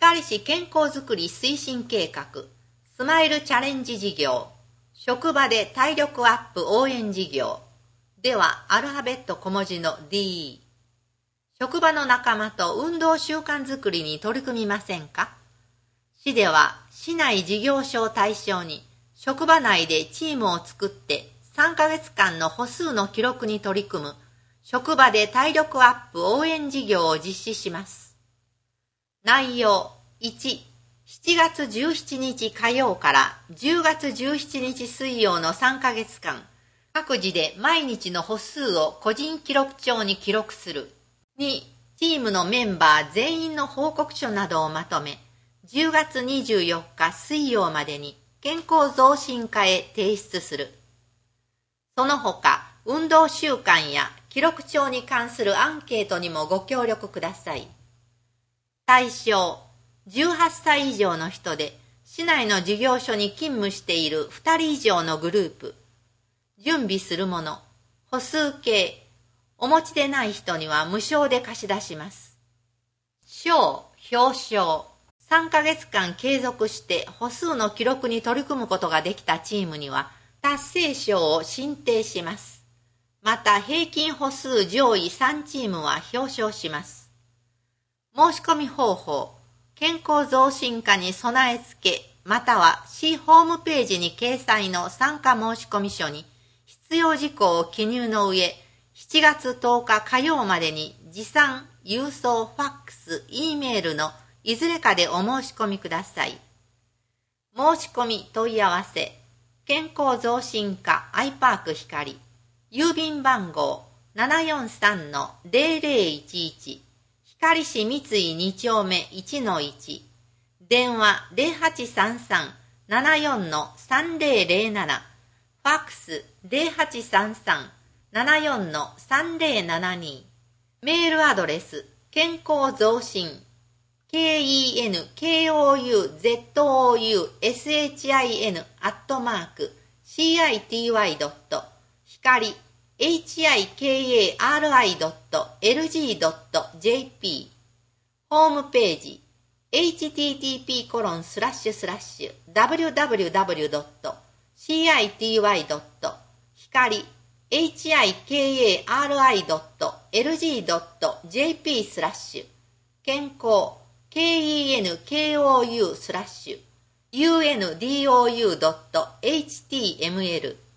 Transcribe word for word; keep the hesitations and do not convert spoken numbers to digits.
光市健康づくり推進計画、スマイルチャレンジ事業、職場で体力アップ応援事業ではアルファベット小文字の ディー。職場の仲間と運動習慣づくりに取り組みませんか？市では市内事業所を対象に職場内でチームを作ってさんかげつかんの歩数の記録に取り組む職場で体力アップ応援事業を実施します。内容いち、しちがつじゅうしちにち火曜からじゅうがつじゅうしちにち水曜のさんかげつかん、各自で毎日の歩数を個人記録帳に記録する。に、チームのメンバー全員の報告書などをまとめ、じゅうがつにじゅうよっか水曜までに健康増進課へ提出する。その他、運動習慣や記録帳に関するアンケートにもご協力ください。対象、じゅうはっさい以上の人で、市内の事業所に勤務しているふたり以上のグループ。準備するもの、歩数計、お持ちでない人には無償で貸し出します。賞、表彰、さんかげつかん継続して歩数の記録に取り組むことができたチームには達成賞を進呈します。また平均歩数上位さんチームは表彰します。申し込み方法、健康増進課に備え付け、または市ホームページに掲載の参加申込書に必要事項を記入の上、しちがつとおか火曜までに持参、郵送、ファックス、Eメールのいずれかでお申し込みください。申し込み問い合わせ、健康増進課アイパーク光、郵便番号 ななよんさんのぜろぜろいちいち、光市三井に丁目 いちのいち、電話 ゼロはちさんさん ななよんのさんぜろぜろなな、ファックス ゼロはちさんさん ななよんのさんぜろななに、メールアドレス、健康増進、ケーイーエヌケーオーユーゼットオーユーエスエイチアイエヌ アットマーク、シーアイティーワイ ドット、光、エイチアイケーエーアールアイ ドット エルジー ドット ジェーピー、ホームページ、エイチティーティーピーコロンスラッシュスラッシュダブリューダブリューダブリュードットシーアイティーワイドット光 エイチアイケーエーアールアイドットエルジードットジェーピー スラッシュ健康 ケーイーエヌケーオーユー スラッシュユーエヌディーオーユードットエイチティーエムエル